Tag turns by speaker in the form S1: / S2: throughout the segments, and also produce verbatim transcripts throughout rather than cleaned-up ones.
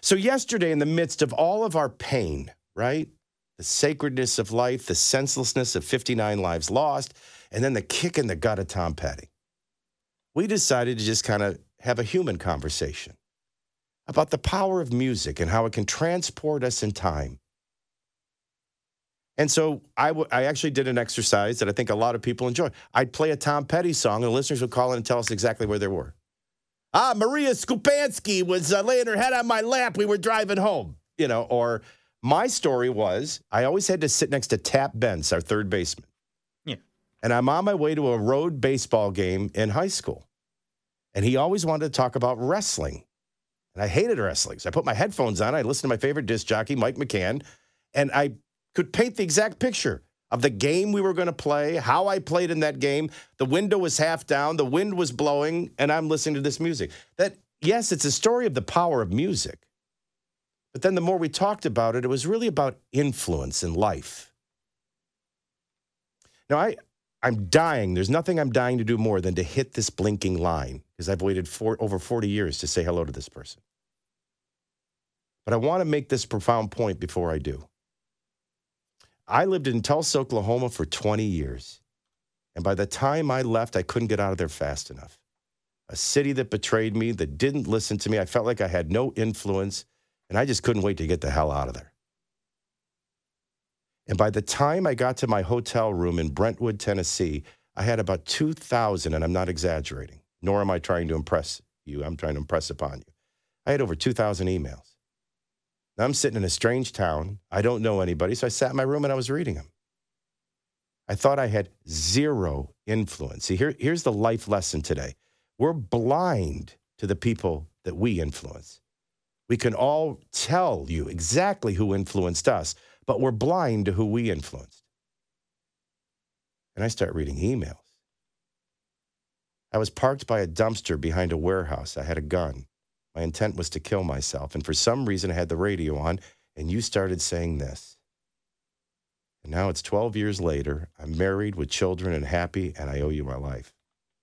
S1: So yesterday, in the midst of all of our pain, right? The sacredness of life, the senselessness of fifty-nine lives lost, and then the kick in the gut of Tom Petty, we decided to just kind of have a human conversation about the power of music and how it can transport us in time. And so I, w- I actually did an exercise that I think a lot of people enjoy. I'd play a Tom Petty song, and the listeners would call in and tell us exactly where they were. Ah, Maria Skupansky was uh, laying her head on my lap. We were driving home, you know, or my story was I always had to sit next to Tap Bence, our third baseman.
S2: Yeah.
S1: And I'm on my way to a road baseball game in high school. And he always wanted to talk about wrestling. And I hated wrestling. So I put my headphones on. I listened to my favorite disc jockey, Mike McCann, and I could paint the exact picture of the game we were going to play, how I played in that game. The window was half down, the wind was blowing, and I'm listening to this music. That, yes, it's a story of the power of music. But then the more we talked about it, it was really about influence in life. Now, I, I'm dying. There's nothing I'm dying to do more than to hit this blinking line because I've waited for, over forty years to say hello to this person. But I want to make this profound point before I do. I lived in Tulsa, Oklahoma for twenty years. And by the time I left, I couldn't get out of there fast enough. A city that betrayed me, that didn't listen to me. I felt like I had no influence, and I just couldn't wait to get the hell out of there. And by the time I got to my hotel room in Brentwood, Tennessee, I had about two thousand, and I'm not exaggerating, nor am I trying to impress you. I'm trying to impress upon you. I had over two thousand emails. Now, I'm sitting in a strange town. I don't know anybody, so I sat in my room and I was reading them. I thought I had zero influence. See, here, here's the life lesson today. We're blind to the people that we influence. We can all tell you exactly who influenced us, but we're blind to who we influenced. And I start reading emails. I was parked by a dumpster behind a warehouse. I had a gun. My intent was to kill myself. And for some reason, I had the radio on, and you started saying this. And now it's twelve years later. I'm married with children and happy, and I owe you my life.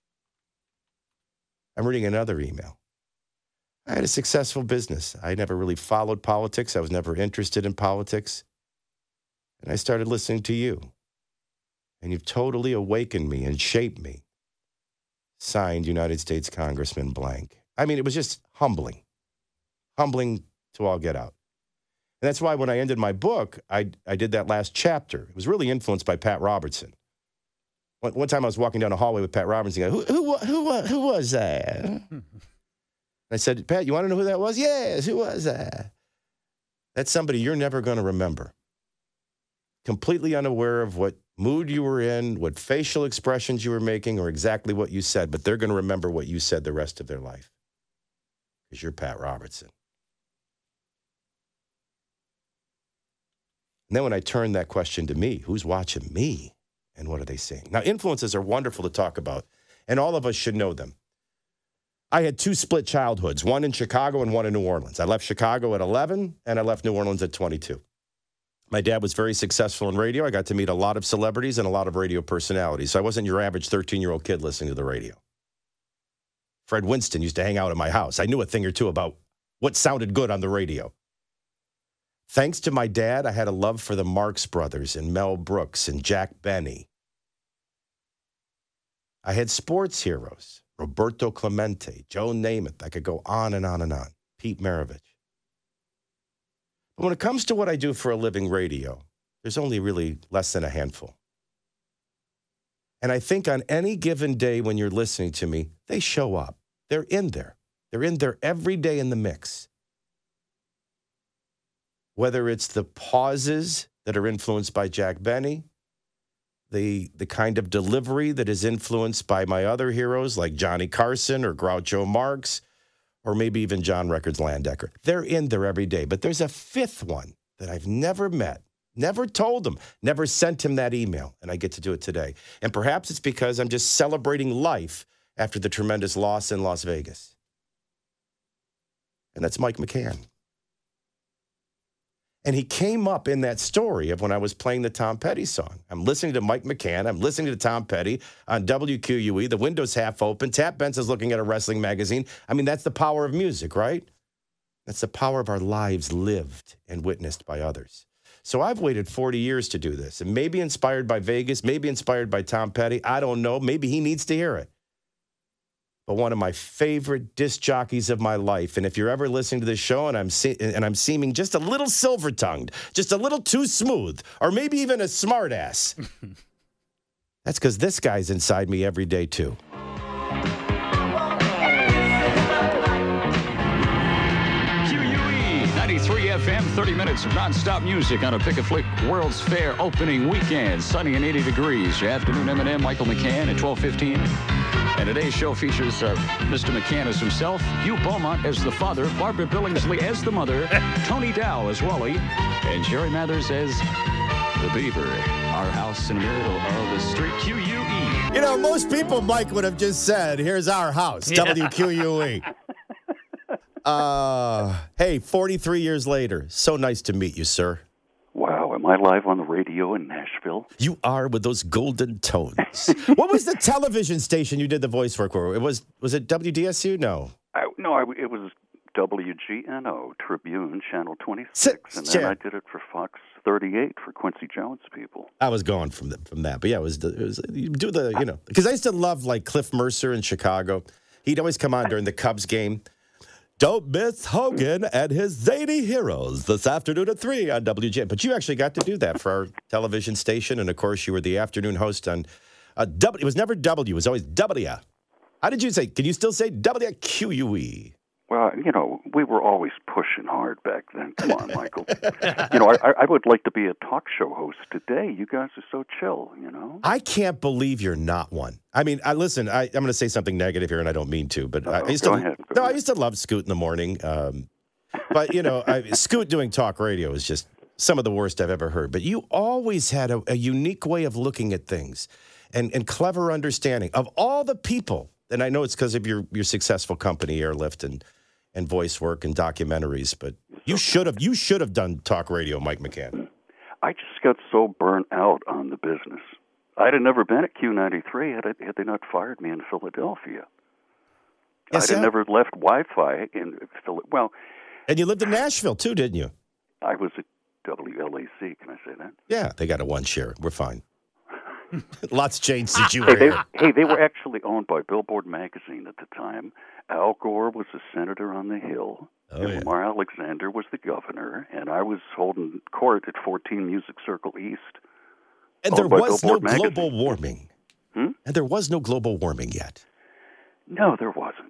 S1: I'm reading another email. I had a successful business. I never really followed politics. I was never interested in politics. And I started listening to you. And you've totally awakened me and shaped me. Signed, United States Congressman blank. I mean, it was just humbling. Humbling to all get out. And that's why when I ended my book, I, I did that last chapter. It was really influenced by Pat Robertson. One, one time I was walking down a hallway with Pat Robertson. Going, who, who, who, who was that? I said, Pat, you want to know who that was? Yes, who was that? That's somebody you're never going to remember. Completely unaware of what mood you were in, what facial expressions you were making, or exactly what you said, but they're going to remember what you said the rest of their life. Because you're Pat Robertson. And then when I turned that question to me, who's watching me and what are they saying? Now, influences are wonderful to talk about, and all of us should know them. I had two split childhoods, one in Chicago and one in New Orleans. I left Chicago at eleven, and I left New Orleans at twenty-two. My dad was very successful in radio. I got to meet a lot of celebrities and a lot of radio personalities. So I wasn't your average thirteen-year-old kid listening to the radio. Fred Winston used to hang out at my house. I knew a thing or two about what sounded good on the radio. Thanks to my dad, I had a love for the Marx Brothers and Mel Brooks and Jack Benny. I had sports heroes, Roberto Clemente, Joe Namath. I could go on and on and on. Pete Maravich. But when it comes to what I do for a living, radio, there's only really less than a handful. And I think on any given day when you're listening to me, they show up. They're in there. They're in there every day in the mix. Whether it's the pauses that are influenced by Jack Benny, the, the kind of delivery that is influenced by my other heroes like Johnny Carson or Groucho Marx, or maybe even John Records Landecker. They're in there every day. But there's a fifth one that I've never met, never told him, never sent him that email, and I get to do it today. And perhaps it's because I'm just celebrating life after the tremendous loss in Las Vegas. And that's Mike McCann. And he came up in that story of when I was playing the Tom Petty song. I'm listening to Mike McCann. I'm listening to Tom Petty on W Q U E. The window's half open. Tap Bence is looking at a wrestling magazine. I mean, that's the power of music, right? That's the power of our lives lived and witnessed by others. So I've waited forty years to do this, and maybe inspired by Vegas, maybe inspired by Tom Petty. I don't know. Maybe he needs to hear it. But one of my favorite disc jockeys of my life, and if you're ever listening to this show and I'm se- and I'm seeming just a little silver-tongued, just a little too smooth, or maybe even a smart ass, that's because this guy's inside me every day too.
S2: ninety-three F M, thirty minutes of nonstop music on a Pick-a-Flick World's Fair opening weekend. Sunny and eighty degrees. Your afternoon M and M, Michael McCann at twelve fifteen. And today's show features uh, Mister McCann as himself, Hugh Beaumont as the father, Barbara Billingsley as the mother, Tony Dow as Wally, and Jerry Mathers as the Beaver. Our house in the middle of the street, Q U E.
S1: You know, most people, Mike, would have just said, here's our house,
S3: Yeah.
S1: W Q U E. Uh, hey, forty-three years later, so nice to meet you, sir.
S4: Wow, am I live on the radio in Nashville?
S1: You are with those golden tones. What was the television station you did the voice work for? It was was it W D S U? No.
S4: I, no, I, it was W G N O, Tribune, Channel twenty-six, and then
S1: yeah.
S4: I did it for Fox thirty-eight for Quincy Jones people.
S1: I was going from the, from that, but yeah, it was, it was you do the, you know, because I used to love like Cliff Mercer in Chicago. He'd always come on during the Cubs game. Don't miss Hogan and his zany heroes this afternoon at three on W G N. But you actually got to do that for our television station. And, of course, you were the afternoon host on uh, W. It was never W. It was always W. How did you say? Can you still say W Q U E?
S4: Well, you know, we were always pushing hard back then. Come on, Michael. You know, I, I would like to be a talk show host today. You guys are so chill, you know?
S1: I can't believe you're not one. I mean, I listen, I, I'm going to say something negative here, and I don't mean to, but I
S4: Oh,
S1: used
S4: go
S1: to,
S4: ahead, go
S1: no, I
S4: ahead.
S1: used to love Scoot in the morning. Um, but, you know, I, Scoot doing talk radio is just some of the worst I've ever heard. But you always had a, a unique way of looking at things and, and clever understanding of all the people. And I know it's because of your, your successful company, Airlift, and and voice work and documentaries, but you should have you should have done talk radio, Mike McCann.
S4: I just got so burnt out on the business. I'd have never been at Q ninety-three had, I, had they not fired me in Philadelphia.
S1: Yes,
S4: I'd have
S1: yeah.
S4: never left Wi-Fi in Philadelphia. Well,
S1: And you lived in Nashville, too, didn't you?
S4: I was at W L A C. Can I say that?
S1: Yeah, they got a one share. We're fine. Lots changed since you
S4: Hey,
S1: were
S4: they,
S1: here.
S4: hey, they were actually owned by Billboard magazine at the time. Al Gore was the senator on the Hill.
S1: Oh,
S4: and
S1: yeah.
S4: Lamar Alexander was the governor, and I was holding court at fourteen Music Circle East.
S1: And there
S4: owned by
S1: was no
S4: Billboard magazine.
S1: global warming.
S4: Hmm?
S1: And there was no global warming yet.
S4: No, there wasn't.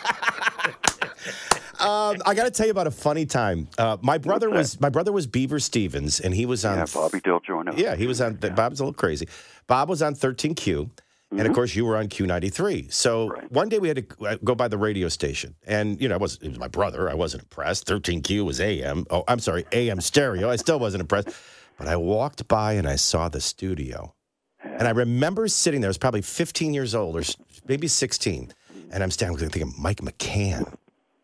S1: Um, I got to tell you about a funny time. Uh, my brother
S4: What's
S1: was my brother was Beaver Stevens, and he was on.
S4: Yeah, Bobby Del Giorno.
S1: Yeah, he was on. Bob's a little crazy. Bob was on thirteen Q, and of course you were on Q ninety-three. So
S4: Right.
S1: one day we had to uh, go by the radio station, and you know, it was it was my brother. I wasn't impressed. thirteen Q was A M. Oh, I'm sorry, A M stereo. I still wasn't impressed. But I walked by and I saw the studio, and I remember sitting there. I was probably fifteen years old, or s- maybe sixteen, and I'm standing there thinking, Mike McCann.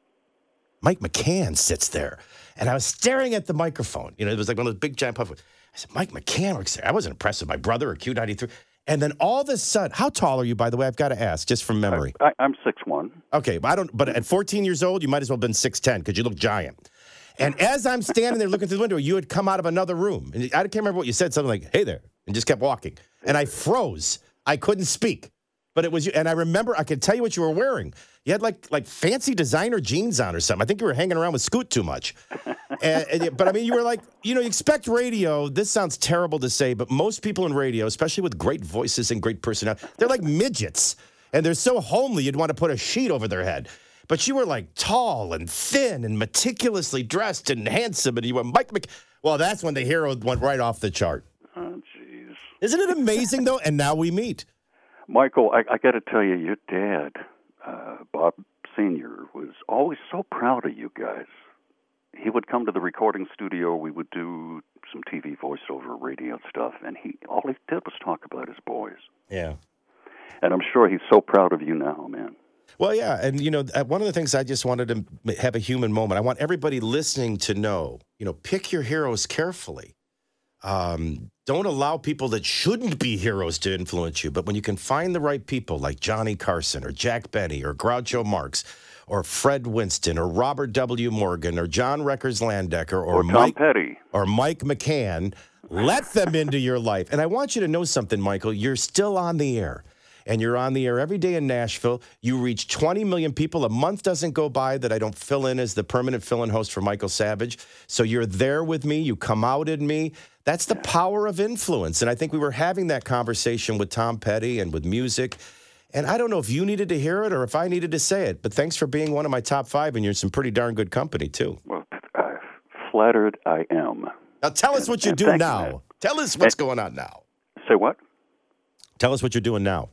S1: Mike McCann sits there. And I was staring at the microphone. You know, it was like one of those big giant puff. I said, Mike McCann works there. I wasn't impressed with my brother or Q ninety-three. And then all of a sudden, how tall are you, by the way? I've got to ask, just from memory.
S4: I, I'm six one.
S1: Okay, but I don't. But at fourteen years old, you might as well have been six ten because you look giant. And as I'm standing there looking through the window, you had come out of another room. And I can't remember what you said, something like, hey there, and just kept walking. And I froze. I couldn't speak. But it was you. And I remember, I could tell you what you were wearing. You had like like fancy designer jeans on or something. I think you were hanging around with Scoot too much. and, and, but I mean, you were like, you know, you expect radio. This sounds terrible to say, but most people in radio, especially with great voices and great personality, they're like midgets. And they're so homely, you'd want to put a sheet over their head. But you were like tall and thin and meticulously dressed and handsome. And you went, Mike Mc... Well, that's when the hero went right off the chart.
S4: Oh, jeez.
S1: Isn't it amazing, though? And now we meet.
S4: Michael, I, I got to tell you, your dad, uh, Bob Senior, was always so proud of you guys. He would come to the recording studio. We would do some T V voiceover, radio stuff, and he all he did was talk about his boys.
S1: Yeah.
S4: And I'm sure he's so proud of you now, man.
S1: Well, yeah, and, you know, uh, one of the things I just wanted to m- have a human moment. I want everybody listening to know, you know, pick your heroes carefully. Um, don't allow people that shouldn't be heroes to influence you. But when you can find the right people like Johnny Carson or Jack Benny or Groucho Marx or Fred Winston or Robert W. Morgan or John Reckers Landecker or,
S4: Or Tom
S1: Mike
S4: Petty.
S1: or Mike McCann. Let them into your life. And I want you to know something, Michael. You're still on the air. And you're on the air every day in Nashville. You reach twenty million people. A month doesn't go by that I don't fill in as the permanent fill-in host for Michael Savage. So you're there with me. You come out in me. That's the power of influence. And I think we were having that conversation with Tom Petty and with music. And I don't know if you needed to hear it or if I needed to say it. But thanks for being one of my top five. And you're in some pretty darn good company, too.
S4: Well, uh, flattered I am.
S1: Now tell us what you
S4: and
S1: do
S4: thank you,
S1: now.
S4: man.
S1: Tell us what's
S4: And-
S1: going on now.
S4: Say what?
S1: Tell us what you're doing now.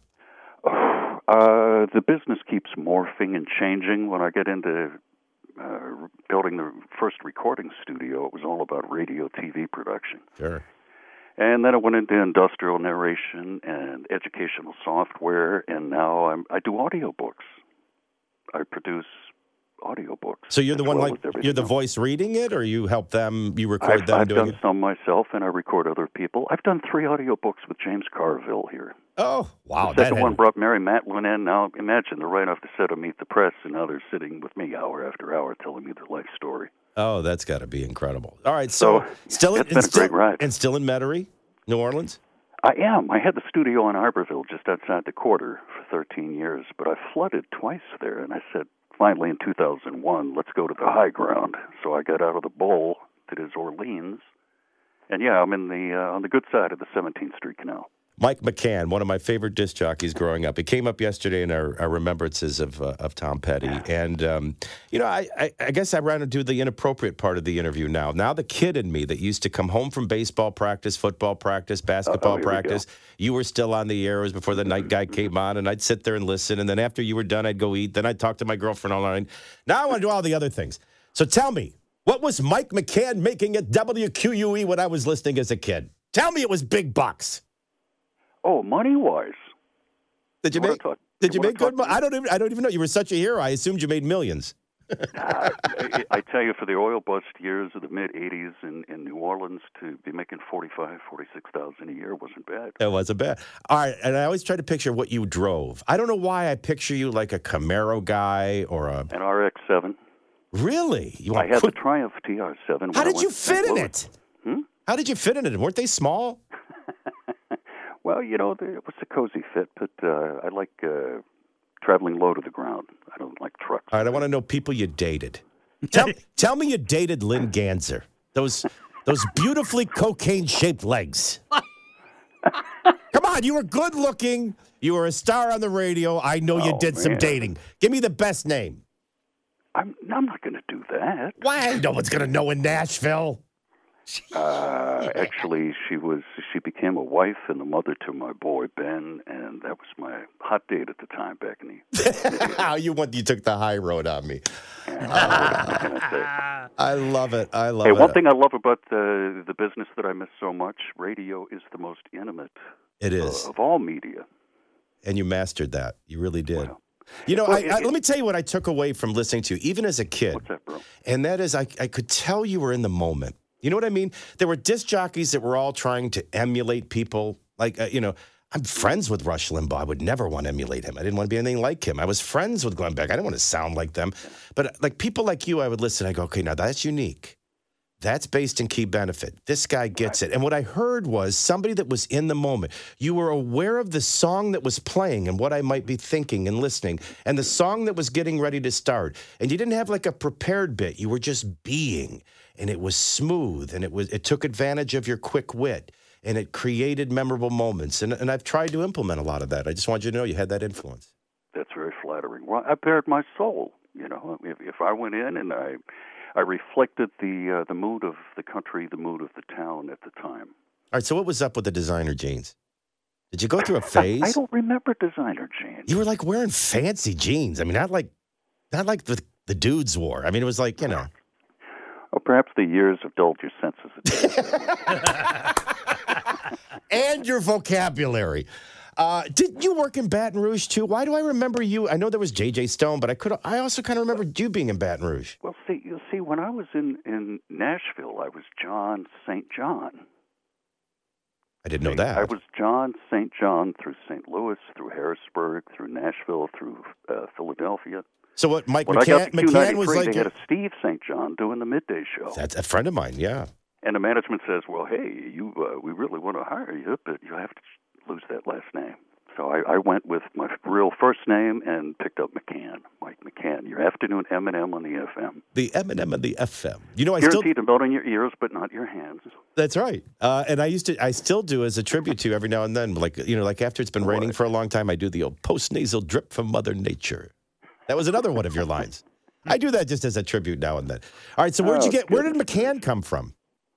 S4: Uh, the business keeps morphing and changing. When I get into uh, building the first recording studio, it was all about radio T V production.
S1: Sure.
S4: And then I went into industrial narration and educational software, and now I'm, I do audiobooks. I produce audiobooks.
S1: So you're the
S4: as
S1: one
S4: well
S1: like
S4: as everything
S1: you're the
S4: else.
S1: voice reading it, or you help them, you record
S4: I've,
S1: them
S4: I've
S1: doing
S4: done
S1: it?
S4: some myself, and I record other people. I've done three audiobooks with James Carville here.
S1: Oh, wow.
S4: The second
S1: that
S4: one
S1: had-
S4: brought Mary Matlin in. Now, imagine they're right off the set of Meet the Press, and now they're sitting with me hour after hour telling me their life story.
S1: Oh, that's got to be incredible. All right, so,
S4: So,
S1: still,
S4: it's
S1: in,
S4: been a
S1: still,
S4: great ride.
S1: and still in Metairie, New Orleans?
S4: I am. I had the studio in Iberville just outside the quarter for thirteen years, but I flooded twice there, and I said, finally in two thousand one, let's go to the high ground. So I got out of the bowl that is Orleans, and yeah, I'm in the uh, on the good side of the seventeenth Street Canal.
S1: Mike McCann, one of my favorite disc jockeys growing up. It came up yesterday in our, our remembrances of uh, of Tom Petty. And, um, you know, I, I, I guess I ran into the inappropriate part of the interview now. Now the kid in me that used to come home from baseball practice, football practice, basketball
S4: Uh-oh, here we
S1: practice, you were still on the air. It was before the night guy came on, and I'd sit there and listen. And then after you were done, I'd go eat. Then I'd talk to my girlfriend online. Now I want to do all the other things. So tell me, what was Mike McCann making at W Q U E when I was listening as a kid? Tell me it was big bucks.
S4: Oh, money-wise.
S1: Did you
S4: wanna
S1: make?
S4: talk-
S1: Did you
S4: you wanna
S1: make good
S4: talk
S1: money?
S4: to
S1: I don't even. I don't even know. You were such a hero. I assumed you made millions.
S4: I, I, I tell you, for the oil bust years of the mid-eighties in, in New Orleans, to be making forty-five, forty-six thousand a year wasn't bad.
S1: It wasn't bad. All right, and I always try to picture what you drove. I don't know why I picture you like a Camaro guy or a.
S4: An R X seven.
S1: Really? You
S4: I
S1: want
S4: had
S1: quick-
S4: the Triumph T R seven.
S1: How
S4: when I
S1: did
S4: went
S1: you
S4: to Saint
S1: fit in
S4: Louis.
S1: it?
S4: Hmm?
S1: How did you fit in it? Weren't they small?
S4: Well, you know, it was a cozy fit, but uh, I like uh, traveling low to the ground. I don't like trucks.
S1: All right, I want to know people you dated. Tell, tell me you dated Lynn Ganser. Those those beautifully cocaine-shaped legs. Come on, you were good looking. You were a star on the radio. I know you
S4: Oh,
S1: did some
S4: man.
S1: dating. Give me the best name.
S4: I'm, I'm not going to do that.
S1: Why? No one's gonna know in Nashville.
S4: Uh, actually, she was she became a wife and the mother to my boy Ben, and that was my hot date at the time back in the.
S1: you went, you took the high road on me.
S4: And, uh, what can I say?
S1: I love it. I love
S4: Hey,
S1: it.
S4: one thing I love about the the business that I miss so much: radio is the most intimate
S1: It is,
S4: uh, of all media.
S1: and you mastered that. You really did.
S4: Wow.
S1: You know,
S4: Well,
S1: I,
S4: it-
S1: I, let me tell you what I took away from listening to you, even as a kid.
S4: What's that, bro?
S1: And that is, I, I could tell you were in the moment. You know what I mean? There were disc jockeys that were all trying to emulate people. Like, uh, you know, I'm friends with Rush Limbaugh. I would never want to emulate him. I didn't want to be anything like him. I was friends with Glenn Beck. I didn't want to sound like them. But uh, like people like you, I would listen. I go, okay, now that's unique. That's based in Key Benefit. This guy gets it. And what I heard was somebody that was in the moment. You were aware of the song that was playing and what I might be thinking and listening, and the song that was getting ready to start. And you didn't have like a prepared bit. You were just being, and it was smooth, and it was it took advantage of your quick wit, and it created memorable moments. And, and I've tried to implement a lot of that. I just want you to know you had that influence.
S4: That's very flattering. Well, I bared my soul. You know, if, if I went in and I, I reflected the uh, the mood of the country, the mood of the town at the time.
S1: All right, so what was up with the designer jeans? Did you go through a phase?
S4: I, I don't remember designer jeans.
S1: You were like wearing fancy jeans. I mean, not like not like the, the dudes wore. I mean, it was like, you know.
S4: Or perhaps the years have dulled your senses.
S1: And your vocabulary. Uh, did you work in Baton Rouge too? Why do I remember you? I know there was J J Stone, but I could I also kind of remember you being in Baton Rouge.
S4: Well, see, you see, when I was in, in Nashville, I was John Saint John.
S1: I didn't know
S4: See,
S1: that.
S4: I was John Saint John through Saint Louis, through Harrisburg, through Nashville, through uh, Philadelphia.
S1: So what, Mike
S4: when
S1: McCann,
S4: I got to Q
S1: McCann was
S4: ninety-three,
S1: like...
S4: they had a Steve Saint John doing the midday show.
S1: That's a friend of mine, yeah.
S4: And the management says, well, hey, you, uh, we really want to hire you, but you have to lose that last name. So I, I went with my real first name and picked up McCann, Mike McCann. Your afternoon M and M on the F M.
S1: The M and M on the F M. You know, I
S4: Guaranteed
S1: still
S4: to melt in your ears, but not your hands.
S1: That's right. Uh, and I used to, I still do as a tribute to you every now and then. Like, you know, like after it's been
S4: What?
S1: raining for a long time, I do the old post-nasal drip from Mother Nature. That was another one of your lines. I do that just as a tribute now and then. All right, so where did
S4: Oh,
S1: you get, where did
S4: goodness.
S1: McCann come from?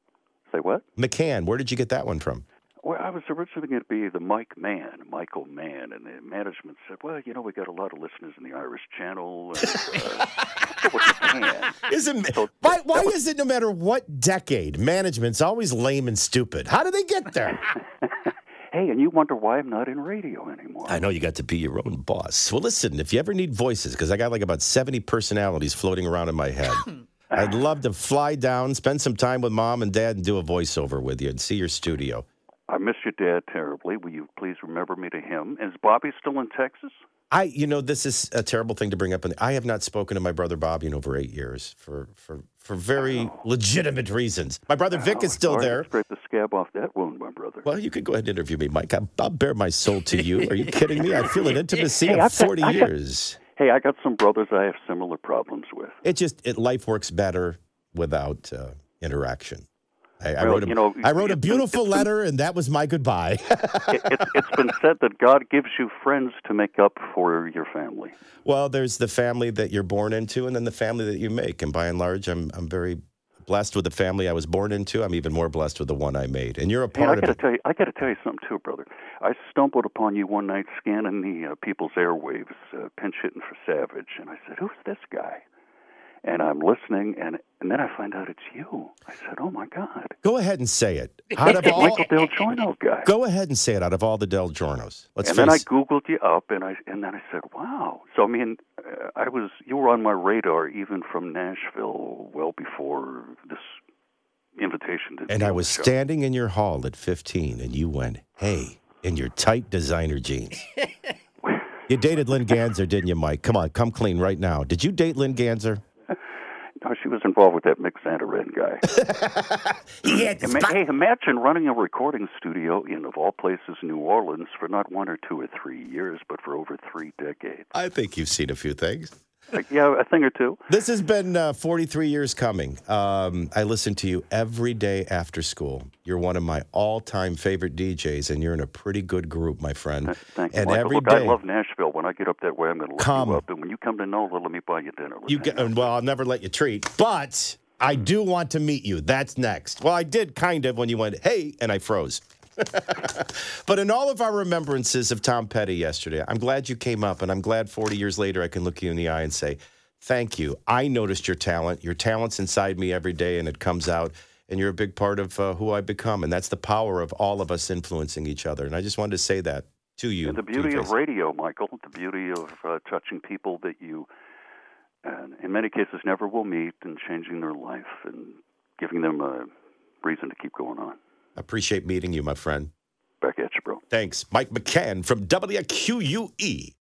S4: Say what?
S1: McCann, where did you get that one from?
S4: Well, I was originally going to be the Mike Mann, Michael Mann, and the management said, well, you know, we got a lot of listeners in the Irish Channel. And, uh, go with McCann.
S1: Isn't,
S4: So
S1: why
S4: that
S1: why
S4: was-
S1: is it no matter what decade, management's always lame and stupid? How do they get there?
S4: Hey, and you wonder why I'm not in radio anymore.
S1: I know you got to be your own boss. Well, listen, if you ever need voices, because I got like about seventy personalities floating around in my head, I'd love to fly down, spend some time with mom and dad, and do a voiceover with you and see your studio.
S4: I miss your dad terribly. Will you please remember me to him? Is Bobby still in Texas?
S1: I, you know, this is a terrible thing to bring up. And I have not spoken to my brother Bobby in over eight years for for, for very legitimate reasons. My brother Vic is still
S4: Sorry to
S1: there.
S4: Scrape the scab off that wound, my brother.
S1: Well, you could go ahead and interview me, Mike. I'll, I'll bare my soul to you. Are you kidding me? I feel an intimacy
S4: Hey,
S1: of
S4: I've got-
S1: forty
S4: I've got-
S1: years.
S4: Hey, I got some brothers I have similar problems with.
S1: It just, it life works better without uh, interaction. I, I
S4: Well,
S1: wrote a,
S4: you know,
S1: I wrote a
S4: it's been-
S1: beautiful
S4: it's been-
S1: letter, and that was my goodbye.
S4: it, it's, it's been said that God gives you friends to make up for your family.
S1: Well, there's the family that you're born into, and then the family that you make. And by and large, I'm I'm very blessed with the family I was born into. I'm even more blessed with the one I made. And you're a
S4: Hey, I
S1: part
S4: got to
S1: of it.
S4: tell you, I got to tell you something too, brother. I stumbled upon you one night scanning the uh, people's airwaves, uh, pinch hitting for Savage, and I said, "Who's this guy?" And I'm listening, and and then I find out it's you. I said, "Oh my God!"
S1: Go ahead and say it. Out of
S4: The
S1: all,
S4: Michael Del Giorno guy.
S1: go ahead and say it. Out of all the Del Giornos, let's
S4: and then I
S1: face.
S4: Googled you up, and I and then I said, "Wow!" So I mean, uh, I was you were on my radar even from Nashville, well before this invitation to.
S1: And
S4: be
S1: I
S4: on
S1: was
S4: the show.
S1: standing in your hall at fifteen, and you went, "Hey," in your tight designer jeans. You dated Lynn Ganser, didn't you, Mike? Come on, come clean right now. Did you date Lynn Ganser?
S4: No, she was involved with that Mick Santorin guy.
S1: He had
S4: Ima- hey, imagine running a recording studio in, of all places, New Orleans for not one or two or three years, but for over three decades.
S1: I think you've seen a few things.
S4: Like, yeah, a thing or two.
S1: This has been uh, forty-three years coming. Um, I listen to you every day after school. You're one of my all-time favorite D Js, and you're in a pretty good group, my friend.
S4: Thank you,
S1: and
S4: Michael.
S1: every
S4: Look,
S1: day,
S4: I love Nashville. When I get up that way, I'm going to look
S1: Come.
S4: you up. And when you come to NOLA, let me buy you dinner. Let's
S1: you
S4: hang
S1: get,
S4: out.
S1: well, I'll never let you treat, but I do want to meet you. That's next. Well, I did kind of when you went, "Hey," and I froze. But in all of our remembrances of Tom Petty yesterday, I'm glad you came up, and I'm glad forty years later I can look you in the eye and say, thank you. I noticed your talent. Your talent's inside me every day, and it comes out, and you're a big part of uh, who I become, and that's the power of all of us influencing each other. And I just wanted to say that to you.
S4: And the beauty of
S1: Two-Face.
S4: radio, Michael, the beauty of uh, touching people that you, uh, in many cases, never will meet and changing their life and giving them a reason to keep going on.
S1: I appreciate meeting you, my friend.
S4: Back at you, bro.
S1: Thanks. Mike McCann from W Q U E.